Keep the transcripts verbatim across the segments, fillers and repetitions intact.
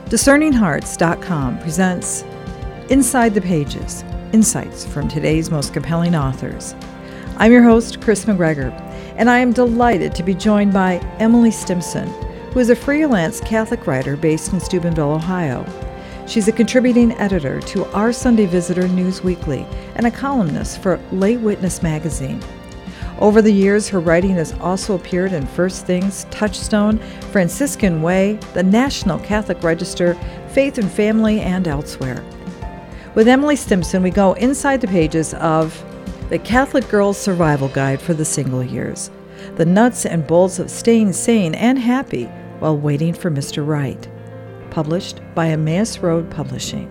Discerning Hearts dot com presents Inside the Pages, insights from today's most compelling authors. I'm your host, Chris McGregor, and I am delighted to be joined by Emily Stimson, who is a freelance Catholic writer based in Steubenville, Ohio. She's a contributing editor to Our Sunday Visitor News Weekly and a columnist for Lay Witness magazine. Over the years, her writing has also appeared in First Things, Touchstone, Franciscan Way, the National Catholic Register, Faith and Family, and elsewhere. With Emily Stimson, we go inside the pages of The Catholic Girl's Survival Guide for the Single Years, the nuts and bolts of staying sane and happy while waiting for Mister Right, published by Emmaus Road Publishing.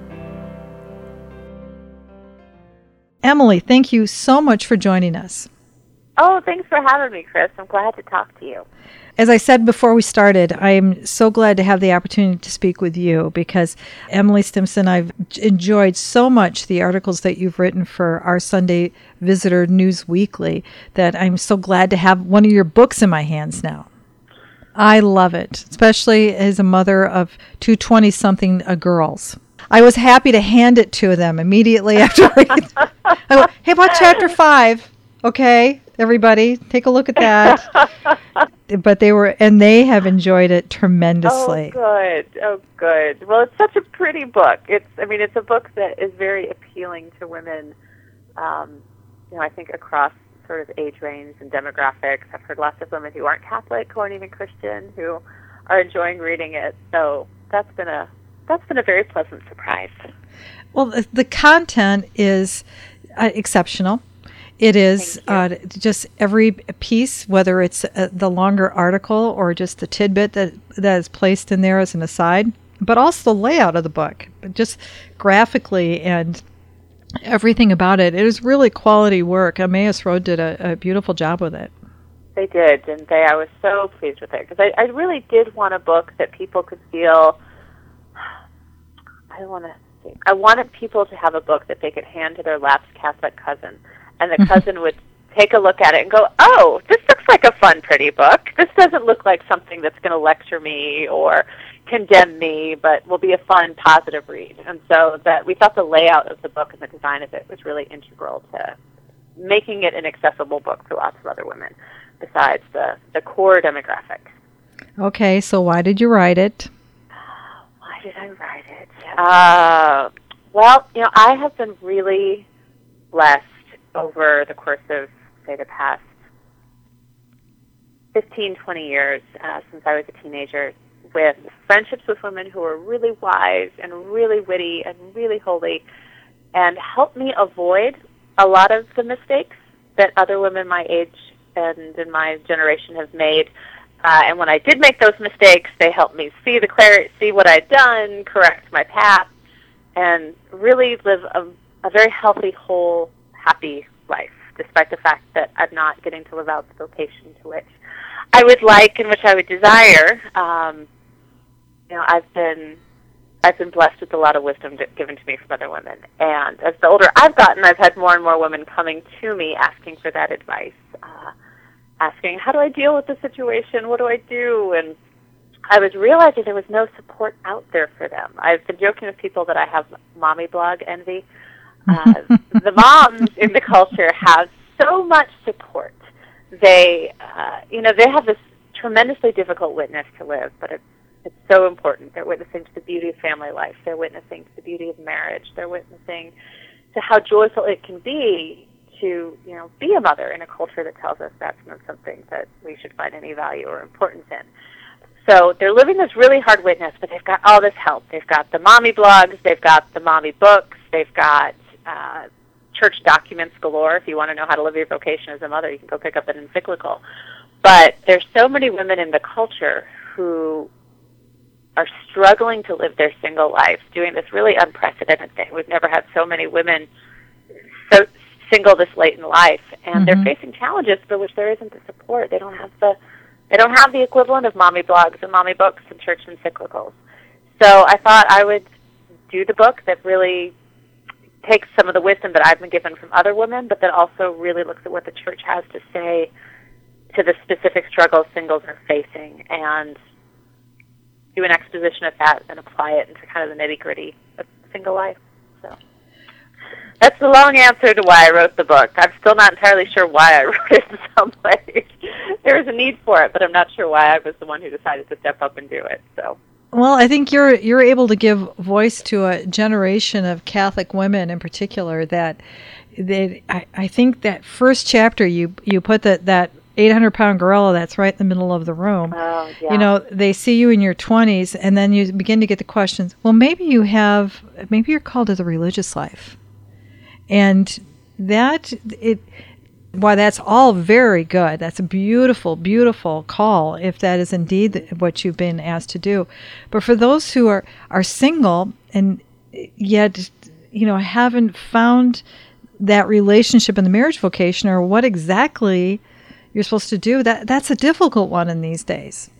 Emily, thank you so much for joining us. Oh, thanks for having me, Chris. I'm glad to talk to you. As I said before we started, I'm so glad to have the opportunity to speak with you because, Emily Stimson, I've enjoyed so much the articles that you've written for Our Sunday Visitor News Weekly that I'm so glad to have one of your books in my hands now. I love it, especially as a mother of two twenty-something girls. I was happy to hand it to them immediately after reading. I go, hey, about chapter five? Okay, everybody, take a look at that. But they were, and they have enjoyed it tremendously. Oh, good. Oh, good. Well, it's such a pretty book. It's, I mean, it's a book that is very appealing to women, um, you know, I think across sort of age range and demographics. I've heard lots of women who aren't Catholic, who aren't even Christian, who are enjoying reading it. So that's been a, that's been a very pleasant surprise. Well, the, the content is uh, exceptional. It is uh, just every piece, whether it's uh, the longer article or just the tidbit that, that is placed in there as an aside, but also the layout of the book, just graphically and everything about it. It is really quality work. Emmaus Road did a, a beautiful job with it. They did, didn't they? I was so pleased with it because I, I really did want a book that people could feel, I want to think, I wanted people to have a book that they could hand to their lapsed Catholic cousin. And the cousin would take a look at it and go, oh, this looks like a fun, pretty book. This doesn't look like something that's going to lecture me or condemn me, but will be a fun, positive read. And so that we thought the layout of the book and the design of it was really integral to making it an accessible book for lots of other women besides the, the core demographic. Okay, so why did you write it? Why did I write it? Uh, well, you know, I have been really blessed over the course of, say, the past fifteen, twenty years, uh, since I was a teenager, with friendships with women who are really wise and really witty and really holy and helped me avoid a lot of the mistakes that other women my age and in my generation have made. Uh, and when I did make those mistakes, they helped me see the clarity, see what I'd done, correct my path, and really live a, a very healthy, whole, happy life, despite the fact that I'm not getting to live out the vocation to which I would like and which I would desire. Um, you know, I've been I've been blessed with a lot of wisdom given to me from other women, and as the older I've gotten, I've had more and more women coming to me asking for that advice, uh, asking, how do I deal with the situation? What do I do? And I was realizing there was no support out there for them. I've been joking with people that I have mommy blog envy. Uh, the moms in the culture have so much support. They, uh, you know, they have this tremendously difficult witness to live, but it's it's so important. They're witnessing to the beauty of family life. They're witnessing to the beauty of marriage. They're witnessing to how joyful it can be to, you know, be a mother in a culture that tells us that's not something that we should find any value or importance in. So they're living this really hard witness, but they've got all this help. They've got the mommy blogs. They've got the mommy books. They've got Uh, church documents galore. If you want to know how to live your vocation as a mother, you can go pick up an encyclical. But there's so many women in the culture who are struggling to live their single lives, doing this really unprecedented thing. We've never had so many women so single this late in life, and mm-hmm. they're facing challenges for which there isn't the support. They don't have the they don't have the equivalent of mommy blogs and mommy books and church encyclicals. So I thought I would do the book that really takes some of the wisdom that I've been given from other women, but that also really looks at what the church has to say to the specific struggles singles are facing, and do an exposition of that and apply it into kind of the nitty-gritty of single life. So that's the long answer to why I wrote the book. I'm still not entirely sure why I wrote it in some ways. There was a need for it, but I'm not sure why I was the one who decided to step up and do it. So. Well, I think you're you're able to give voice to a generation of Catholic women in particular that they I, I think that first chapter you you put that that eight hundred pound gorilla that's right in the middle of the room. Oh, yeah. You know, they see you in your twenties and then you begin to get the questions, well, maybe you have maybe you're called to the religious life. And that it Why that's all very good. That's a beautiful, beautiful call if that is indeed what you've been asked to do. But for those who are, are single and yet, you know, haven't found that relationship in the marriage vocation or what exactly you're supposed to do, that that's a difficult one in these days.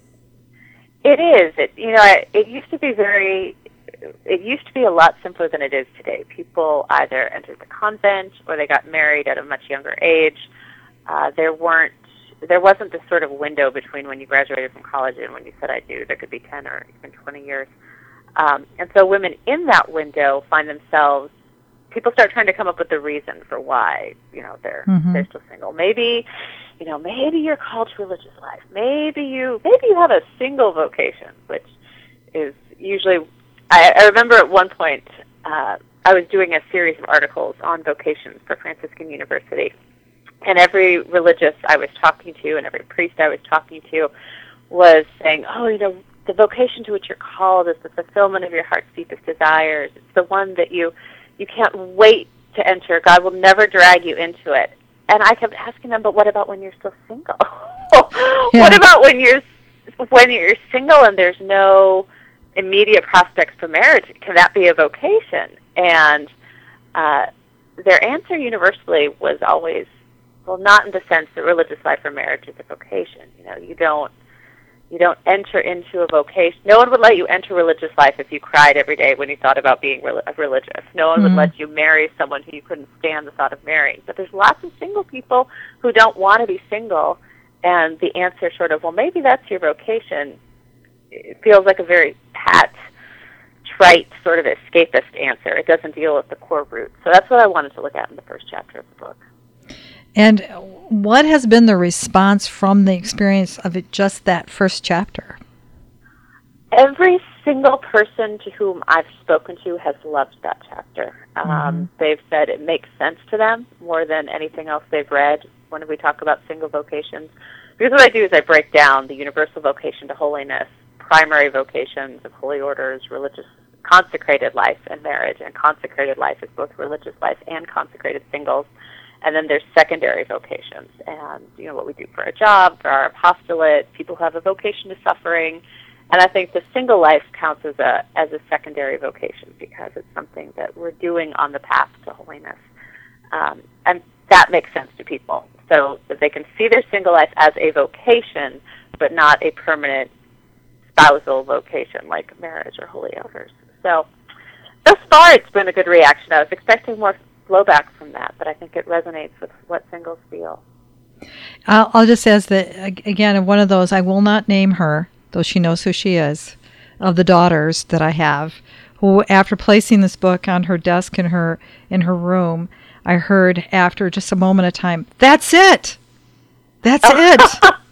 It is. It, you know, it, it used to be very, it used to be a lot simpler than it is today. People either entered the convent or they got married at a much younger age. Uh, there weren't, there wasn't this sort of window between when you graduated from college and when you said I do. There could be ten or even twenty years. Um, and so women in that window find themselves, people start trying to come up with the reason for why, you know, they're mm-hmm. they're still single. Maybe, you know, maybe you're called to religious life. Maybe you maybe you have a single vocation, which is usually, I, I remember at one point uh, I was doing a series of articles on vocations for Franciscan University, and every religious I was talking to and every priest I was talking to was saying, oh, you know, the vocation to which you're called is the fulfillment of your heart's deepest desires. It's the one that you you can't wait to enter. God will never drag you into it. And I kept asking them, but what about when you're still single? Yeah. What about when you're when you're single and there's no immediate prospects for marriage? Can that be a vocation? And uh, their answer universally was always, well, not in the sense that religious life or marriage is a vocation. You know, you don't you don't enter into a vocation. No one would let you enter religious life if you cried every day when you thought about being re- religious. No one mm-hmm. would let you marry someone who you couldn't stand the thought of marrying. But there's lots of single people who don't want to be single, and the answer sort of, well, maybe that's your vocation, it feels like a very pat, trite, sort of escapist answer. It doesn't deal with the core root. So that's what I wanted to look at in the first chapter of the book. And what has been the response from the experience of it, just that first chapter? Every single person to whom I've spoken to has loved that chapter. Mm-hmm. Um, they've said it makes sense to them more than anything else they've read when we talk about single vocations. Because what I do is I break down the universal vocation to holiness, primary vocations of holy orders, religious consecrated life and marriage, and consecrated life is both religious life and consecrated singles. And then there's secondary vocations, and you know what we do for a job, for our apostolate, people who have a vocation to suffering, and I think the single life counts as a as a secondary vocation because it's something that we're doing on the path to holiness, um, and that makes sense to people, so that they can see their single life as a vocation, but not a permanent spousal vocation like marriage or holy orders. So, thus far, it's been a good reaction. I was expecting more blowback from that, but I think it resonates with what singles feel. I'll, I'll just ask that, again, one of those, I will not name her, though she knows who she is, of the daughters that I have, who after placing this book on her desk in her in her room, I heard after just a moment of time, that's it! That's it!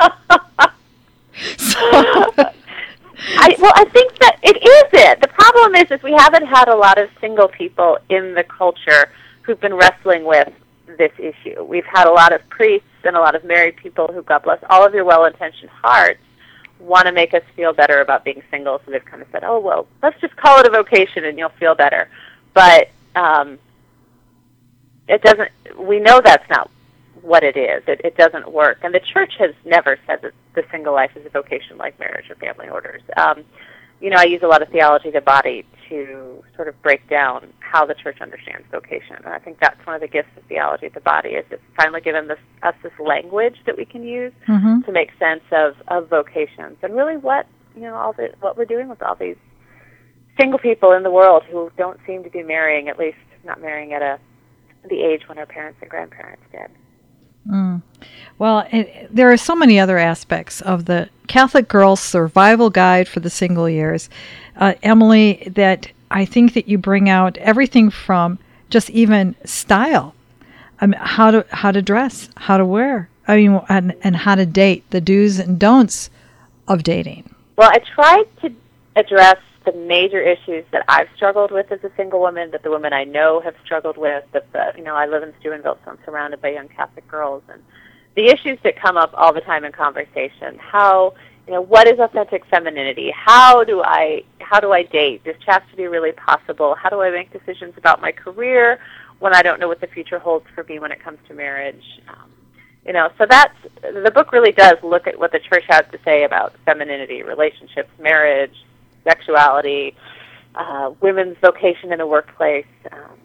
so, I, well, I think that it is it. The problem is, is we haven't had a lot of single people in the culture who've been wrestling with this issue. We've had a lot of priests and a lot of married people who, God bless all of your well-intentioned hearts, want to make us feel better about being single. So they've kind of said, oh, well, let's just call it a vocation and you'll feel better. But um, it doesn't, we know that's not what it is. It, it doesn't work. And the church has never said that the single life is a vocation like marriage or family orders. Um, you know, I use a lot of theology of the body to sort of break down how the church understands vocation. And I think that's one of the gifts of theology of the body, is it's finally given this, us this language that we can use mm-hmm. to make sense of, of vocations and really what, you know, all the, what we're doing with all these single people in the world who don't seem to be marrying, at least not marrying at a the age when our parents and grandparents did. Mm. Well, it, there are so many other aspects of the Catholic Girl's Survival Guide for the Single Years, uh, Emily, that I think that you bring out everything from just even style, I mean, how to how to dress, how to wear, I mean, and, and how to date, the do's and don'ts of dating. Well, I tried to address the major issues that I've struggled with as a single woman, that the women I know have struggled with, that the, you know, I live in Steubenville, so I'm surrounded by young Catholic girls, and the issues that come up all the time in conversation. How, you know, what is authentic femininity? How do I, how do I date? Is chastity really possible? How do I make decisions about my career when I don't know what the future holds for me when it comes to marriage? Um, you know, so that's, the book really does look at what the church has to say about femininity, relationships, marriage, sexuality, uh, women's vocation in the workplace. Um,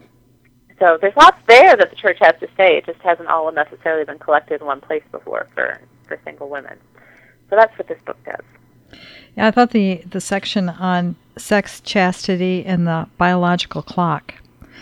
so there's lots there that the church has to say. It just hasn't all necessarily been collected in one place before for, for single women. So that's what this book does. Yeah, I thought the, the section on sex, chastity, and the biological clock,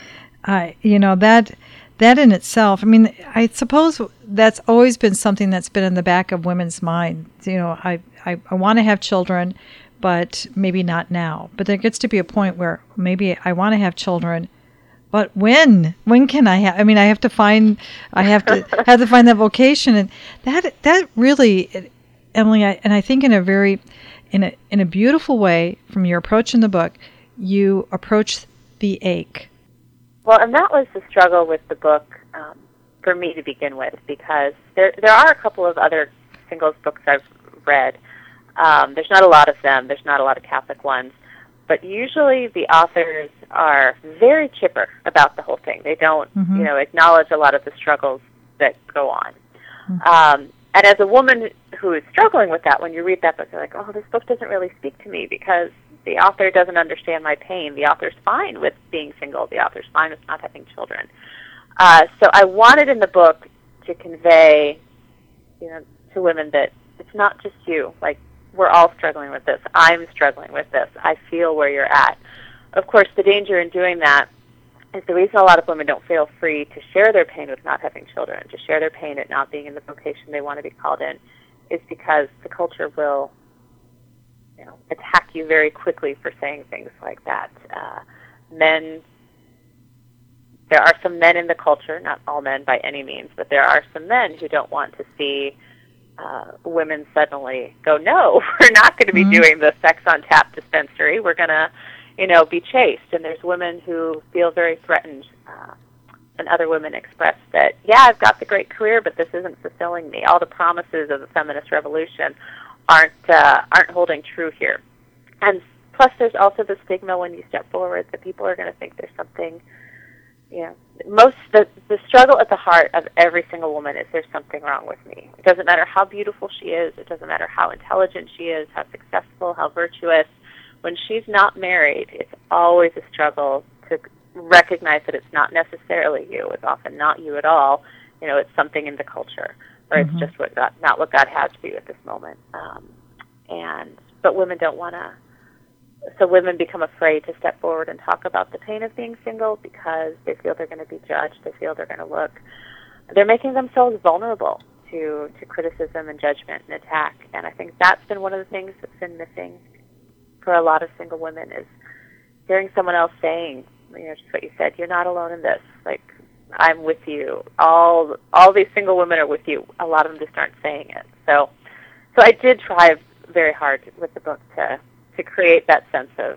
uh, you know, that that in itself, I mean, I suppose that's always been something that's been in the back of women's minds. You know, I, I, I want to have children, but maybe not now. But there gets to be a point where maybe I want to have children, but when? When can I have? I mean, I have to find. I have to have to find that vocation, and that that really, Emily, I, and I think in a very, in a in a beautiful way, from your approach in the book, you approach the ache. Well, and that was the struggle with the book um, for me to begin with, because there there are a couple of other singles books I've read. Um, there's not a lot of them. There's not a lot of Catholic ones. But usually the authors are very chipper about the whole thing. They don't, mm-hmm. you know, acknowledge a lot of the struggles that go on. Mm-hmm. Um, and as a woman who is struggling with that, when you read that book, you're like, oh, this book doesn't really speak to me because the author doesn't understand my pain. The author's fine with being single. The author's fine with not having children. Uh, so I wanted in the book to convey, you know, to women that it's not just you. Like, we're all struggling with this. I'm struggling with this. I feel where you're at. Of course, the danger in doing that is the reason a lot of women don't feel free to share their pain with not having children, to share their pain at not being in the vocation they want to be called in, is because the culture will, you know, attack you very quickly for saying things like that. Uh, men, there are some men in the culture, not all men by any means, but there are some men who don't want to see Uh, women suddenly go, no, we're not going to be mm-hmm. doing the sex on tap dispensary. We're going to, you know, be chaste. And there's women who feel very threatened. Uh, and other women express that, yeah, I've got the great career, but this isn't fulfilling me. All the promises of the feminist revolution aren't uh, aren't holding true here. And plus, there's also the stigma when you step forward that people are going to think there's something. Yeah, most the the struggle at the heart of every single woman is there's something wrong with me. It doesn't matter how beautiful she is. It doesn't matter how intelligent she is, how successful, how virtuous. When she's not married, it's always a struggle to recognize that it's not necessarily you. It's often not you at all. You know, it's something in the culture, or mm-hmm. it's just what God, not what God has for you at this moment. Um, and but women don't want to. So women become afraid to step forward and talk about the pain of being single because they feel they're going to be judged. They feel they're going to look. They're making themselves vulnerable to, to criticism and judgment and attack. And I think that's been one of the things that's been missing for a lot of single women is hearing someone else saying, you know, just what you said, you're not alone in this. Like, I'm with you. All all these single women are with you. A lot of them just aren't saying it. So, so I did try very hard with the book to to create that sense of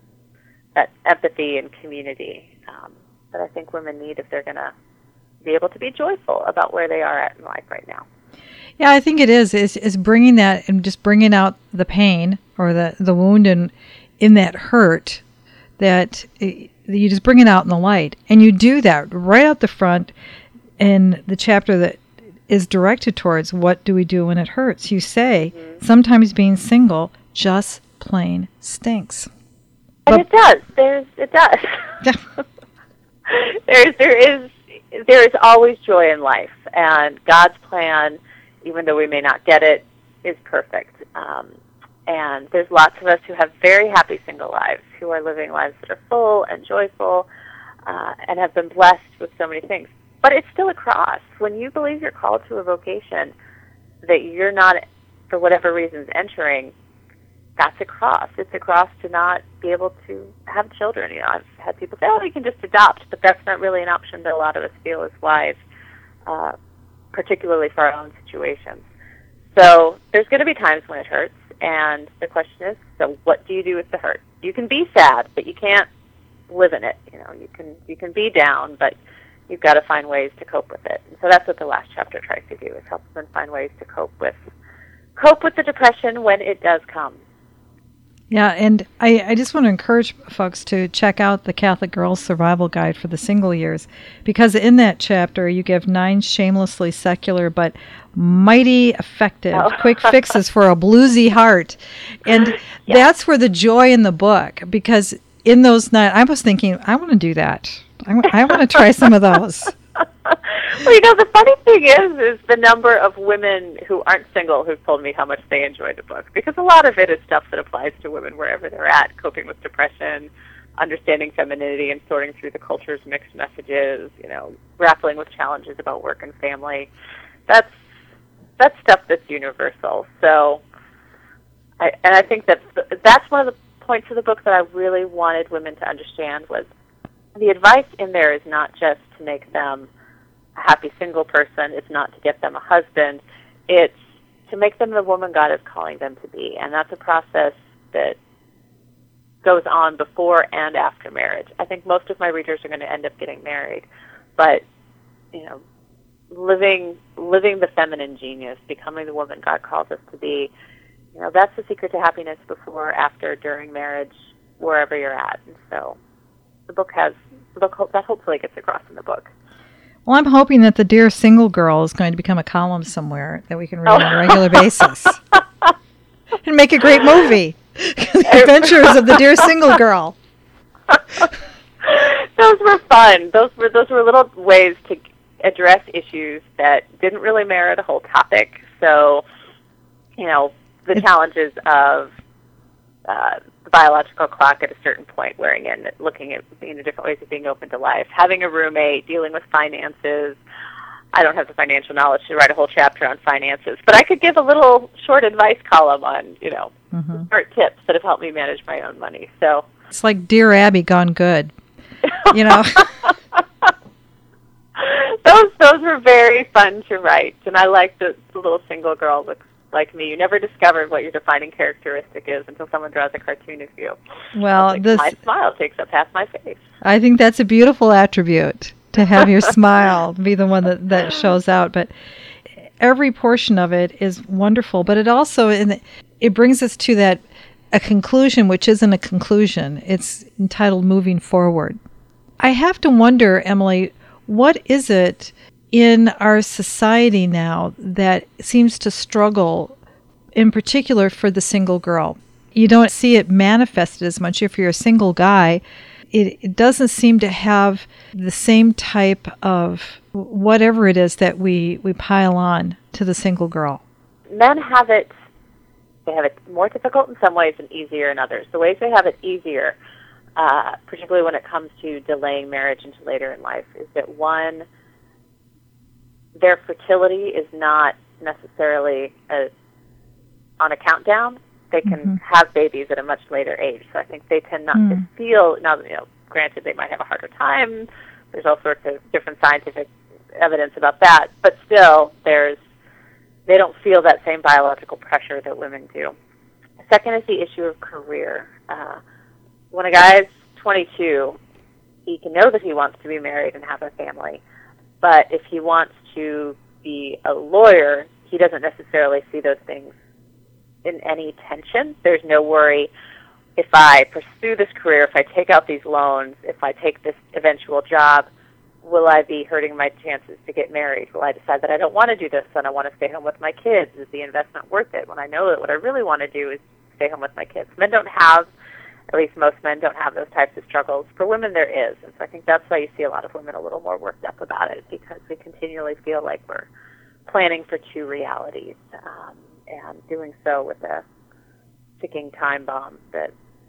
that empathy and community um, that I think women need if they're going to be able to be joyful about where they are at in life right now. Yeah, I think it is. It's, it's bringing that and just bringing out the pain or the, the wound in, in that hurt that it, you just bring it out in the light. And you do that right out the front in the chapter that is directed towards what do we do when it hurts. You say, mm-hmm. sometimes being single just plain stinks. And but, it does. There's it does. There's there is there is always joy in life, and God's plan, even though we may not get it, is perfect. Um, and there's lots of us who have very happy single lives, who are living lives that are full and joyful, uh, and have been blessed with so many things. But it's still a cross. When you believe you're called to a vocation, that you're not, for whatever reasons, entering, that's a cross. It's a cross to not be able to have children. You know, I've had people say, oh, you can just adopt, but that's not really an option that a lot of us feel is wise, uh, particularly for our own situations. So there's going to be times when it hurts, and the question is, so what do you do with the hurt? You can be sad, but you can't live in it. You know, you can you can be down, but you've got to find ways to cope with it. And so that's what the last chapter tries to do, is help them find ways to cope with cope with the depression when it does come. Yeah, and I, I just want to encourage folks to check out the Catholic Girls Survival Guide for the Single Years, because in that chapter you give nine shamelessly secular but mighty effective oh. quick fixes for a bluesy heart. And yeah. that's where the joy in the book, because in those nine, I was thinking, I want to do that. I, w- I want to try some of those. Well, you know, the funny thing is, is the number of women who aren't single who've told me how much they enjoyed the book, because a lot of it is stuff that applies to women wherever they're at, coping with depression, understanding femininity and sorting through the culture's mixed messages, you know, grappling with challenges about work and family. That's that's stuff that's universal. So, I, and I think that that's one of the points of the book that I really wanted women to understand, was the advice in there is not just to make them a happy single person. It's not to get them a husband. It's to make them the woman God is calling them to be. And that's a process that goes on before and after marriage. I think most of my readers are going to end up getting married. But, you know, living living the feminine genius, becoming the woman God calls us to be, you know, that's the secret to happiness before, after, during marriage, wherever you're at. And so the book has, the book, that hopefully gets across in the book. Well, I'm hoping that the Dear Single Girl is going to become a column somewhere that we can read oh. on a regular basis. And make a great movie. The Adventures of the Dear Single Girl. Those were fun. Those were those were little ways to address issues that didn't really merit a whole topic. So, you know, the it's, challenges of uh, the biological clock at a certain point wearing in, looking at, you know, different ways of being open to life, having a roommate, dealing with finances. I don't have the financial knowledge to write a whole chapter on finances, but I could give a little short advice column on, you know, mm-hmm. short tips that have helped me manage my own money. So it's like Dear Abby gone good, you know. those those were very fun to write, and I like the, the little single girl looks like me. You never discovered what your defining characteristic is until someone draws a cartoon of you. Well, like, this, my smile takes up half my face. I think that's a beautiful attribute, to have your smile be the one that, that shows out. But every portion of it is wonderful. But it also, in the, it brings us to that, a conclusion, which isn't a conclusion. It's entitled Moving Forward. I have to wonder, Emily, what is it in our society now that seems to struggle, in particular for the single girl? You don't see it manifested as much if you're a single guy. It, it doesn't seem to have the same type of whatever it is that we, we pile on to the single girl. Men have it, they have it more difficult in some ways and easier in others. The ways they have it easier, uh, particularly when it comes to delaying marriage into later in life, is that one, their fertility is not necessarily a, on a countdown. They can mm-hmm. have babies at a much later age. So I think they tend not mm. to feel, now, you know, granted they might have a harder time. There's all sorts of different scientific evidence about that. But still, there's, they don't feel that same biological pressure that women do. Second is the issue of career. Uh, when a guy's twenty-two, he can know that he wants to be married and have a family. But if he wants to be a lawyer, he doesn't necessarily see those things in any tension. There's no worry, if I pursue this career, if I take out these loans, if I take this eventual job, will I be hurting my chances to get married? Will I decide that I don't want to do this and I want to stay home with my kids? Is the investment worth it? When I know that what I really want to do is stay home with my kids. Men don't have, at least most men don't have those types of struggles. For women, there is. And so I think that's why you see a lot of women a little more worked up about it, because we continually feel like we're planning for two realities. Um, and doing so with a ticking time bomb that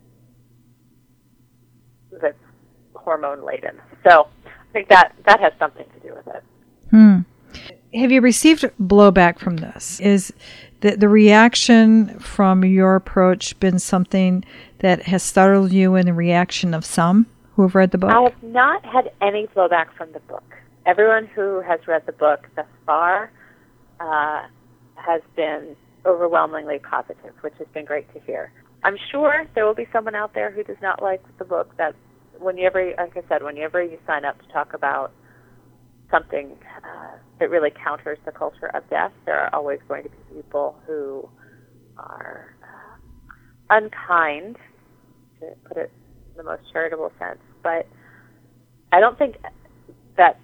that's hormone laden. So I think that that has something to do with it. Hmm. have you received blowback from this? Is the, the reaction from your approach been something that has startled you in the reaction of some who have read the book? I have not had any blowback from the book. Everyone who has read the book thus far uh, has been overwhelmingly positive, which has been great to hear. I'm sure there will be someone out there who does not like the book. That whenever, like I said, whenever you sign up to talk about something uh, that really counters the culture of death, there are always going to be people who are uh, unkind, to put it in the most charitable sense. But I don't think that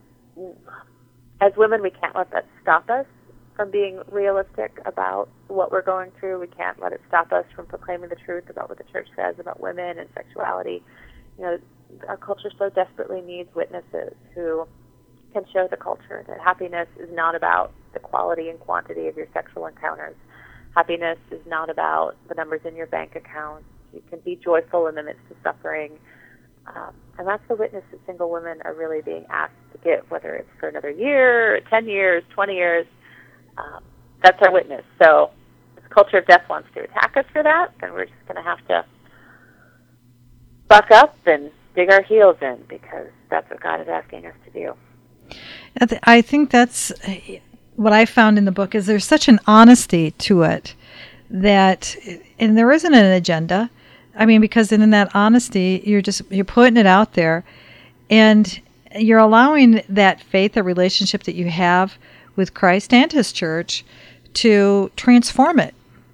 as women we can't let that stop us from being realistic about what we're going through. We can't let it stop us from proclaiming the truth about what the church says about women and sexuality. You know, our culture so desperately needs witnesses who can show the culture that happiness is not about the quality and quantity of your sexual encounters. Happiness is not about the numbers in your bank account. You can be joyful in the midst of suffering. Um, and that's the witness that single women are really being asked to give, whether it's for another year, ten years, twenty years. Um, that's our witness. So if the culture of death wants to attack us for that, then we're just going to have to buck up and dig our heels in, because that's what God is asking us to do. I think that's what I found in the book, is there's such an honesty to it that, and there isn't an agenda. I mean, because in that honesty, you're just, you're putting it out there, and you're allowing that faith, that relationship that you have with Christ and His church, to transform it.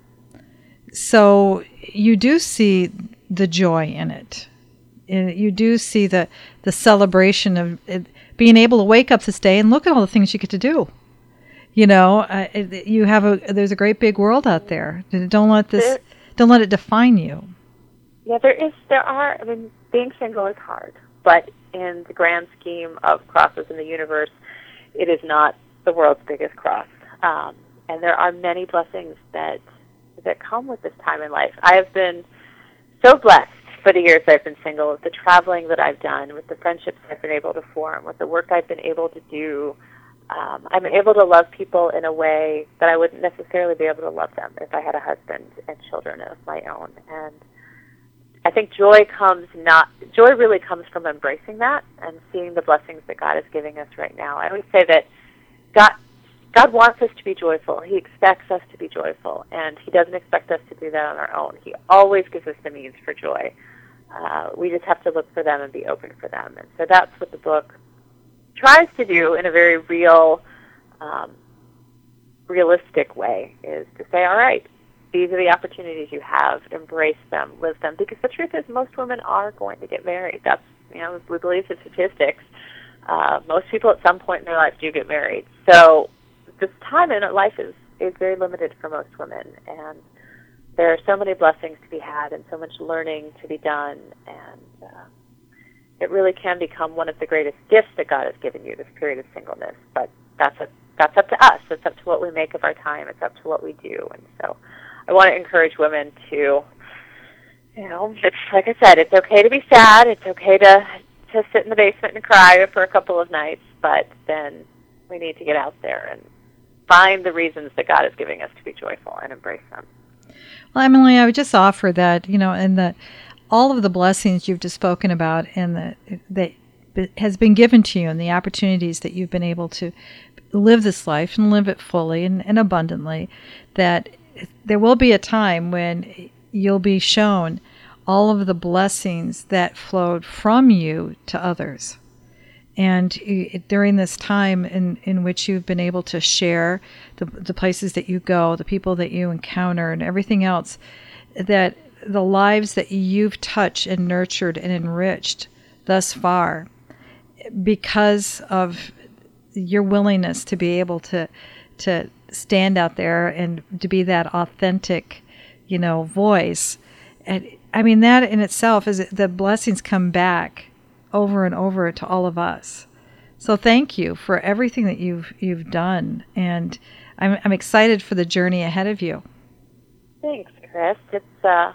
So you do see the joy in it. You do see the, the celebration of it, being able to wake up this day and look at all the things you get to do. You know, uh, it, you have a there's a great big world out there. Don't let this there, don't let it define you. Yeah, there is. There are. I mean, being single is hard, but in the grand scheme of crosses in the universe, it is not the world's biggest cross. Um, and there are many blessings that that come with this time in life. I have been so blessed for the years I've been single, with the traveling that I've done, with the friendships I've been able to form, with the work I've been able to do. Um, I'm able to love people in a way that I wouldn't necessarily be able to love them if I had a husband and children of my own. And I think joy comes not joy really comes from embracing that and seeing the blessings that God is giving us right now. I always say that God God wants us to be joyful. He expects us to be joyful, and He doesn't expect us to do that on our own. He always gives us the means for joy. Uh, we just have to look for them and be open for them. And so that's what the book tries to do in a very real, um, realistic way, is to say, all right, these are the opportunities you have. Embrace them, live them. Because the truth is, most women are going to get married. That's, you know, we believe the statistics. Uh, most people at some point in their life do get married. So this time in life is, is very limited for most women. And there are so many blessings to be had and so much learning to be done. And uh, it really can become one of the greatest gifts that God has given you, this period of singleness. But that's a, that's up to us. It's up to what we make of our time. It's up to what we do. And so I want to encourage women to, you know, it's like I said, it's okay to be sad. It's okay to, to sit in the basement and cry for a couple of nights. But then we need to get out there and find the reasons that God is giving us to be joyful and embrace them. Well, Emily, I would just offer that, you know, and that all of the blessings you've just spoken about and that that has been given to you and the opportunities that you've been able to live this life and live it fully and, and abundantly, that there will be a time when you'll be shown all of the blessings that flowed from you to others. And during this time in, in which you've been able to share the, the places that you go, the people that you encounter, and everything else, that the lives that you've touched and nurtured and enriched thus far, because of your willingness to be able to to stand out there and to be that authentic, you know, voice. And I mean, that in itself is the blessings come back over and over to all of us. So thank you for everything that you've you've done, and I'm I'm excited for the journey ahead of you. Thanks, Chris. It's uh,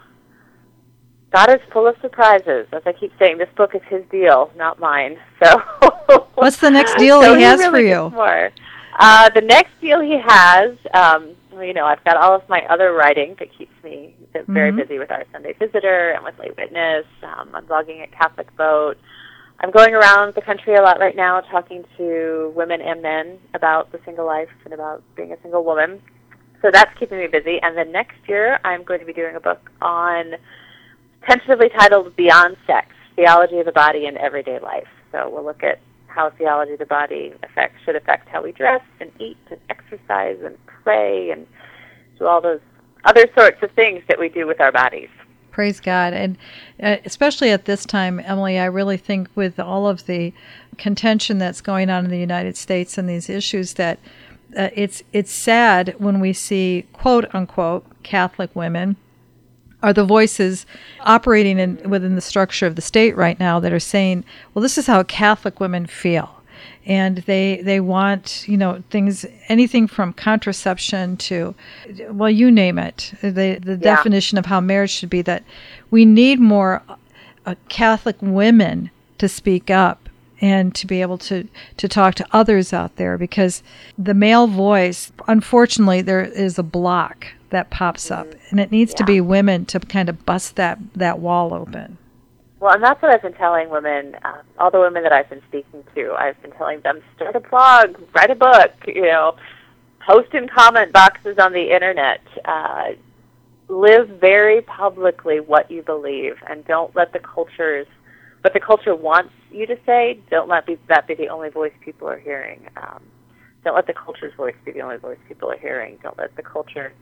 God is full of surprises. As I keep saying, this book is His deal, not mine. So what's the next deal so He has really for you? More. Uh, the next deal he has, um, well, you know, I've got all of my other writing that keeps me very Mm-hmm. busy with Our Sunday Visitor and with Lay Witness. Um, I'm blogging at Catholic Vote. I'm going around the country a lot right now talking to women and men about the single life and about being a single woman. So that's keeping me busy. And then next year, I'm going to be doing a book on, tentatively titled Beyond Sex, Theology of the Body in Everyday Life. So we'll look at how theology of the body affects, should affect how we dress and eat and exercise and pray and do all those other sorts of things that we do with our bodies. Praise God. And uh, especially at this time, Emily, I really think with all of the contention that's going on in the United States and these issues that uh, it's it's sad when we see quote-unquote Catholic women are the voices operating in, within the structure of the state right now that are saying, well, this is how Catholic women feel. And they they want, you know, things, anything from contraception to, well, you name it, the the Yeah. definition of how marriage should be, that we need more uh, Catholic women to speak up and to be able to, to talk to others out there, because the male voice, unfortunately, there is a block that pops up, and it needs Yeah. to be women to kind of bust that, that wall open. Well, and that's what I've been telling women, um, all the women that I've been speaking to. I've been telling them, start a blog, write a book, you know, post in comment boxes on the internet. Uh, live very publicly what you believe, and don't let the cultures, what the culture wants you to say, don't let be, that be the only voice people are hearing. Um, don't let the culture's voice be the only voice people are hearing. Don't let the culture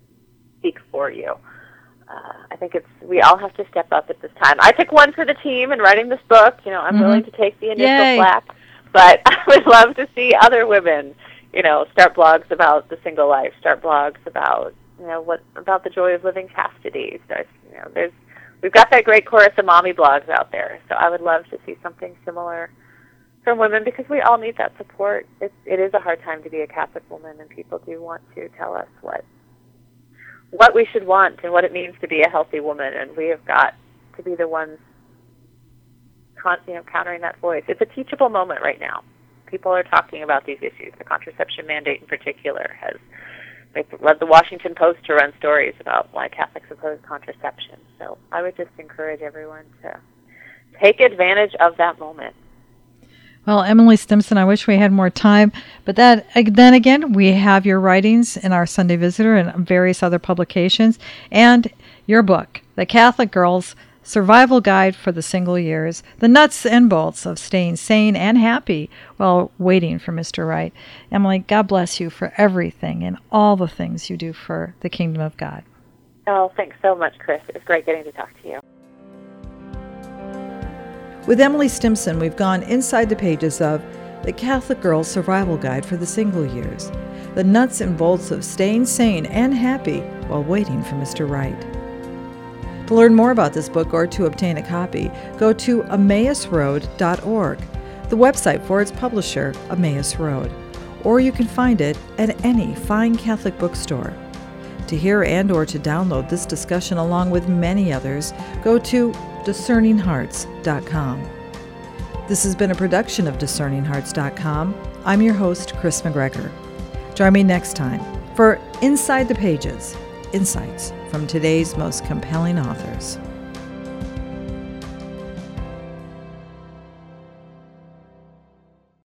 speak for you. Uh, I think it's we all have to step up at this time. I took one for the team in writing this book. You know, I'm Mm-hmm. willing to take the initial Yay. flak, but I would love to see other women, you know, start blogs about the single life, start blogs about, you know, what about the joy of living chastity. Start, you know, there's we've got that great chorus of mommy blogs out there. So I would love to see something similar from women, because we all need that support. It it is a hard time to be a Catholic woman, and people do want to tell us what. what we should want and what it means to be a healthy woman, and we have got to be the ones con- you know, countering that voice. It's a teachable moment right now. People are talking about these issues. The contraception mandate in particular has led the Washington Post to run stories about why Catholics oppose contraception. So I would just encourage everyone to take advantage of that moment. Well, Emily Stimson, I wish we had more time, but that then again, we have your writings in Our Sunday Visitor and various other publications, and your book, The Catholic Girl's Survival Guide for the Single Years, the nuts and bolts of staying sane and happy while waiting for Mister Right. Emily, God bless you for everything and all the things you do for the kingdom of God. Oh, thanks so much, Chris. It was great getting to talk to you. With Emily Stimson, we've gone inside the pages of The Catholic Girl's Survival Guide for the Single Years, the nuts and bolts of staying sane and happy while waiting for Mister Right. To learn more about this book or to obtain a copy, go to emmaus road dot org, the website for its publisher, Emmaus Road, or you can find it at any fine Catholic bookstore. To hear and or to download this discussion along with many others, go to discerning hearts dot com. This has been a production of discerning hearts dot com. I'm your host, Chris McGregor. Join me next time for Inside the Pages, insights from today's most compelling authors.